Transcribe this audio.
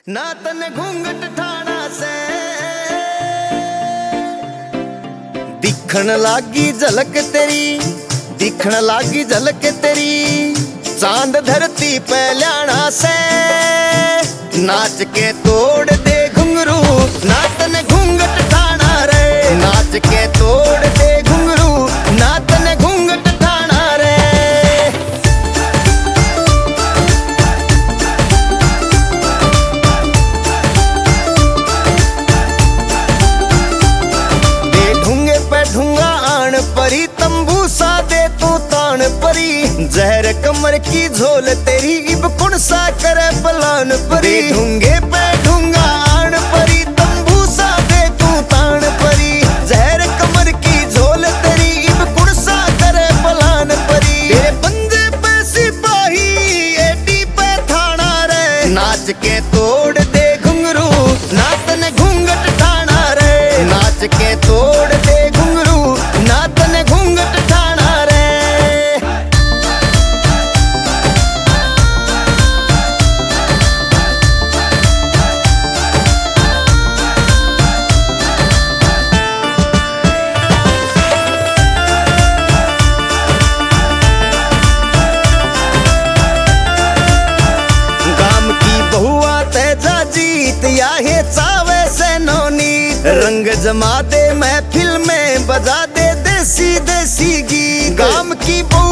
ना तने घूंघट ठाणा से दिखण लागी झलक तेरी, दिखण लागी झलक तेरी चांद धरती पे ल्याणा से नाच के तोड़ दे घुंघरू। ना तने घूंघट ठाणा रे, नाच के तोड़ दे घुंघरू। ना तने घूंघट ठाणा रे। दे ढूंगे पे ढूंगा आण परी, तंबू सा दे तू तान परी। जहर कमर की झोल तेरी इब कुण सा करे पलान परी। ढूंगे पे ढूंगा आण परी, तंबू सा दे तू तान परी। जहर कमर की झोल तेरी इब कुण सा करे पलान परी। तेरे पंजे पे सिपाही एटी पे थाना रे, नाच के तोड़ दे घुंघरू। ना तने घूंघट ठाणा रे, नाच के तोड़ दे घुंघरू। ना तने घूंघट ठाणा रे। गाम की बहुआ तेजा जीत या हे चावे से नौनी। रंग जमा दे महफिल में बजा दे देसी देसी गीत। गाम की बहुआ